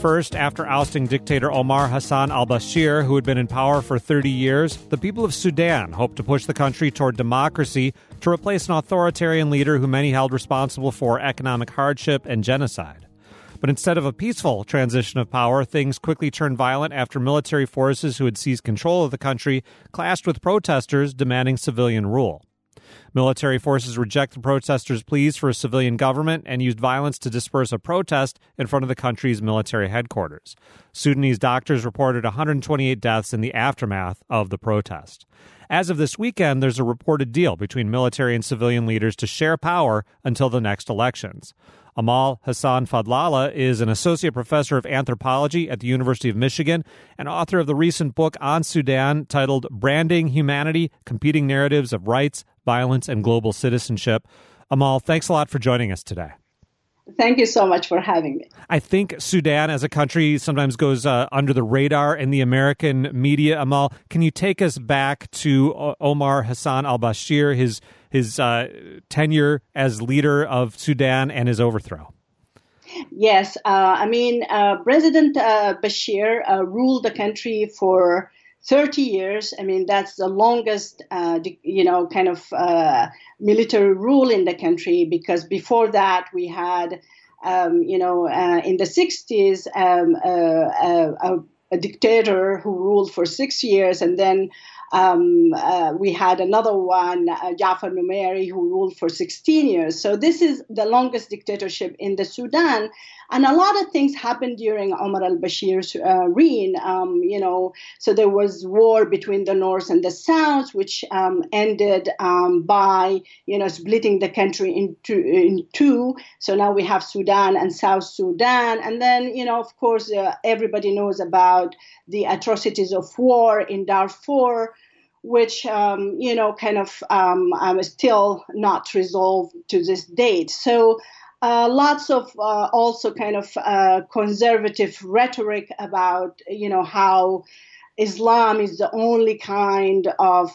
First, after ousting dictator Omar Hassan al-Bashir, who had been in power for 30 years, the people of Sudan hoped to push the country toward democracy to replace an authoritarian leader who many held responsible for economic hardship and genocide. But instead of a peaceful transition of power, things quickly turned violent after military forces who had seized control of the country clashed with protesters demanding civilian rule. Military forces rejected protesters' pleas for a civilian government and used violence to disperse a protest in front of the country's military headquarters. Sudanese doctors reported 128 deaths in the aftermath of the protest. As of this weekend, there's a reported deal between military and civilian leaders to share power until the next elections. Amal Hassan Fadlallah is an associate professor of anthropology at the University of Michigan and author of the recent book on Sudan titled Branding Humanity, Competing Narratives of Rights, Violence, and Global Citizenship. Amal, thanks a lot for joining us today. Thank you so much for having me. I think Sudan as a country sometimes goes under the radar in the American media. Amal, can you take us back to Omar Hassan al-Bashir, his tenure as leader of Sudan and his overthrow? Yes. President Bashir ruled the country for 30 years. I mean, that's the longest, military rule in the country, because before that we had, in the 60s, a dictator who ruled for 6 years, and then we had another one, Jafar Numeri, who ruled for 16 years. So this is the longest dictatorship in the Sudan. And a lot of things happened during Omar al-Bashir's reign. So there was war between the North and the South, which ended by, splitting the country in two. So now we have Sudan and South Sudan. And then, of course, everybody knows about the atrocities of war in Darfur, which, still not resolved to this date. So lots of also conservative rhetoric about, how Islam is the only kind of,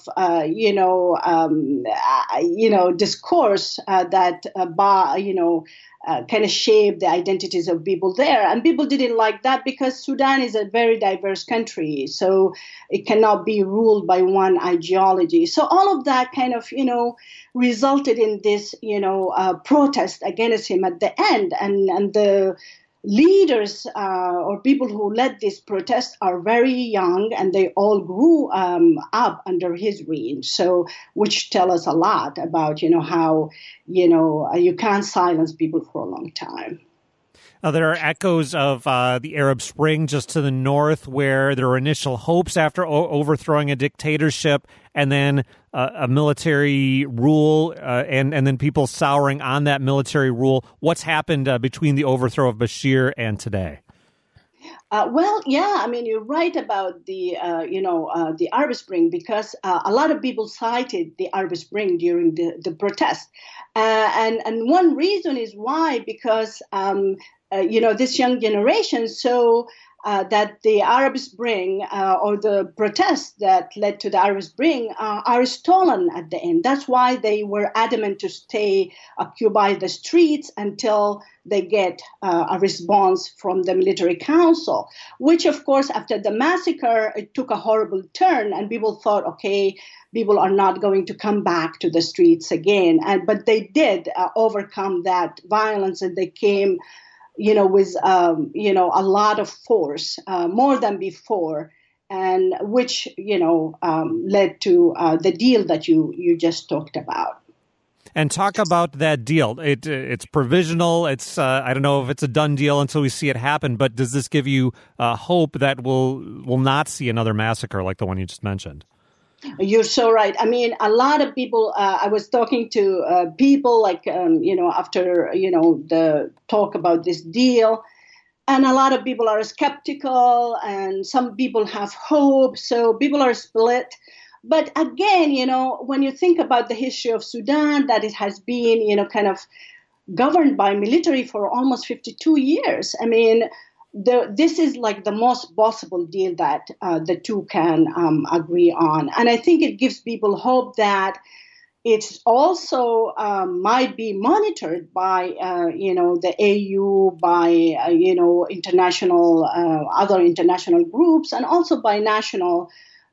discourse that, kind of shape the identities of people there. And people didn't like that because Sudan is a very diverse country, so it cannot be ruled by one ideology. So all of that kind of, resulted in this, protest against him at the end. And the leaders or people who led this protest are very young, and they all grew up under his reign. So, which tell us a lot about, how, you can't silence people for a long time. There are echoes of the Arab Spring just to the north, where there were initial hopes after overthrowing a dictatorship, and then a military rule, and then people souring on that military rule. What's happened between the overthrow of Bashir and today? You're right about the Arab Spring, because a lot of people cited the Arab Spring during the protest. And one reason is why, because this young generation saw that the Arab Spring or the protests that led to the Arab Spring are stolen at the end. That's why they were adamant to occupy the streets until they get a response from the military council, which, of course, after the massacre, it took a horrible turn, and people thought, okay, people are not going to come back to the streets again. But they did overcome that violence, and they came with, a lot of force, more than before, and which, led to the deal that you just talked about. And talk about that deal. It's provisional. It's I don't know if it's a done deal until we see it happen, but does this give you hope that we'll not see another massacre like the one you just mentioned? You're so right. I mean, a lot of people, I was talking to people after, the talk about this deal, and a lot of people are skeptical and some people have hope. So people are split. But again, when you think about the history of Sudan, that it has been, kind of governed by military for almost 52 years. I mean, this is like the most possible deal that the two can agree on. And I think it gives people hope that, it's also might be monitored by the AU, by international other international groups, and also by national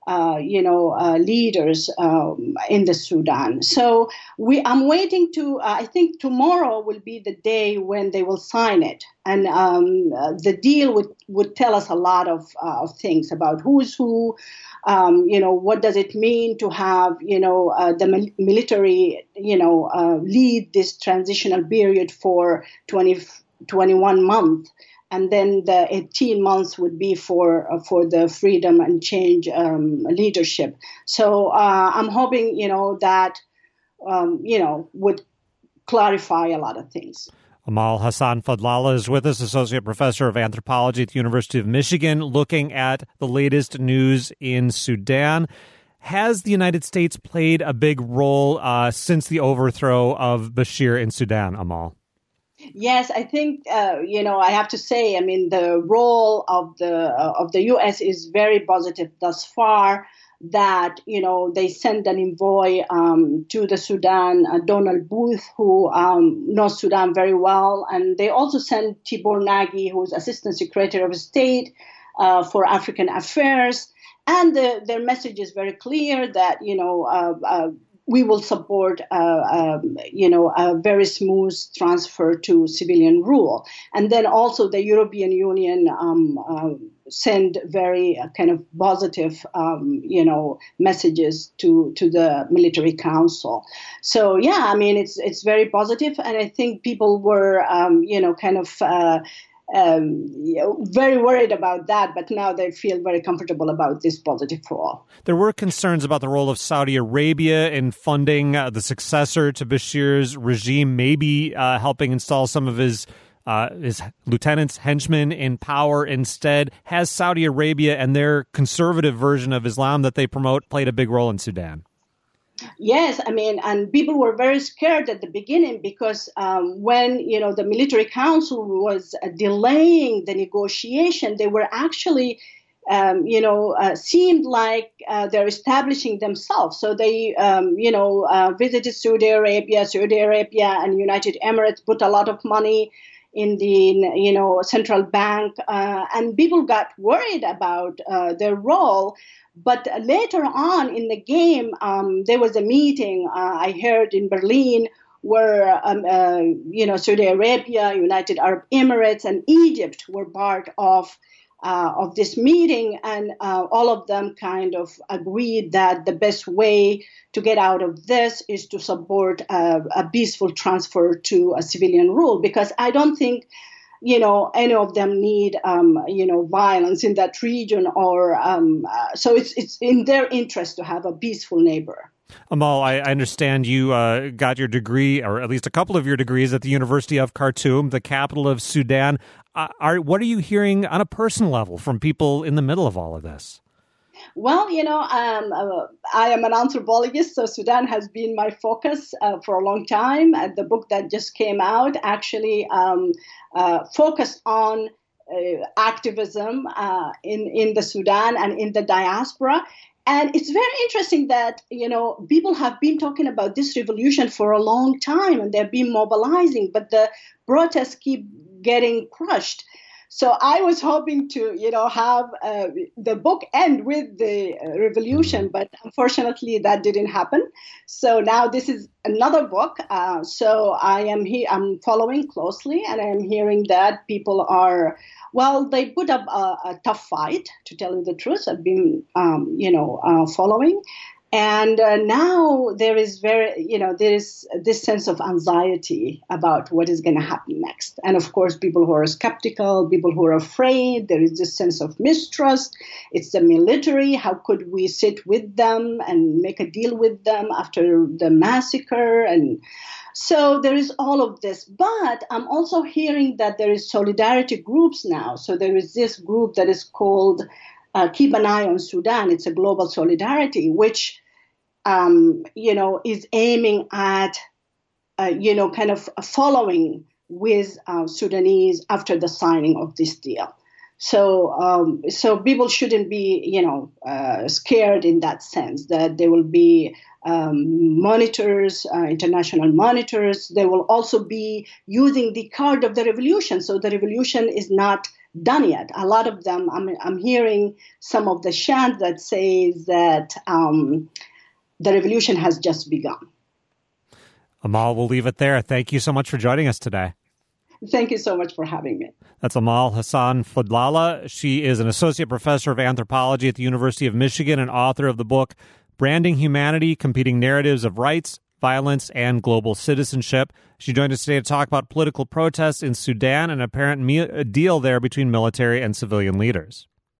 leaders in the Sudan. So I'm waiting to. I think tomorrow will be the day when they will sign it, and the deal would tell us a lot of things about who's who. What does it mean to have the military lead this transitional period for 21 months. And then the 18 months would be for the freedom and change leadership. So I'm hoping, that, would clarify a lot of things. Amal Hassan Fadlallah is with us, Associate Professor of Anthropology at the University of Michigan, looking at the latest news in Sudan. Has the United States played a big role since the overthrow of Bashir in Sudan, Amal? Yes, I think I have to say, I mean, the role of the U.S. is very positive thus far. That they sent an envoy to the Sudan, Donald Booth, who knows Sudan very well, and they also sent Tibor Nagy, who is Assistant Secretary of State for African Affairs, and their message is very clear that we will support, a very smooth transfer to civilian rule. And then also the European Union send very kind of positive, messages to the military council. So, yeah, I mean, it's very positive. And I think people were, very worried about that, but now they feel very comfortable about this positive role. There were concerns about the role of Saudi Arabia in funding the successor to Bashir's regime, maybe helping install some of his lieutenants, henchmen in power instead. Has Saudi Arabia and their conservative version of Islam that they promote played a big role in Sudan? Yes, I mean, and people were very scared at the beginning because when, the military council was delaying the negotiation, they were actually, seemed like they're establishing themselves. So they, visited Saudi Arabia and United Emirates put a lot of money in the, central bank, and people got worried about their role. But later on in the game, there was a meeting I heard in Berlin where, Saudi Arabia, United Arab Emirates, and Egypt were part of this meeting, and all of them kind of agreed that the best way to get out of this is to support a peaceful transfer to a civilian rule, because I don't think any of them need, violence in that region, or so it's in their interest to have a peaceful neighbor. Amal, I understand you got your degree, or at least a couple of your degrees, at the University of Khartoum, the capital of Sudan. What are you hearing on a personal level from people in the middle of all of this? Well, I am an anthropologist, so Sudan has been my focus for a long time. The book that just came out actually focused on activism in the Sudan and in the diaspora. And it's very interesting that, people have been talking about this revolution for a long time, and they've been mobilizing, but the protests keep getting crushed. So I was hoping to, have the book end with the revolution, but unfortunately that didn't happen. So now this is another book. So I'm following closely, and I'm hearing that people are, they put up a tough fight, to tell you the truth. I've been, following. And now there is there is this sense of anxiety about what is going to happen next. And of course, people who are skeptical, people who are afraid, there is this sense of mistrust. It's the military. How could we sit with them and make a deal with them after the massacre? And so there is all of this. But I'm also hearing that there is solidarity groups now. So there is this group that is called Keep an Eye on Sudan. It's a global solidarity, which, is aiming at, kind of following with Sudanese after the signing of this deal. So people shouldn't be, scared in that sense that there will be monitors, international monitors. They will also be using the card of the revolution. So the revolution is not done yet. A lot of them, I'm hearing some of the chants that say that the revolution has just begun. Amal, we'll leave it there. Thank you so much for joining us today. Thank you so much for having me. That's Amal Hassan Fadlallah. She is an associate professor of anthropology at the University of Michigan and author of the book Branding Humanity, Competing Narratives of Rights, Violence, and Global Citizenship. She joined us today to talk about political protests in Sudan and an apparent deal there between military and civilian leaders.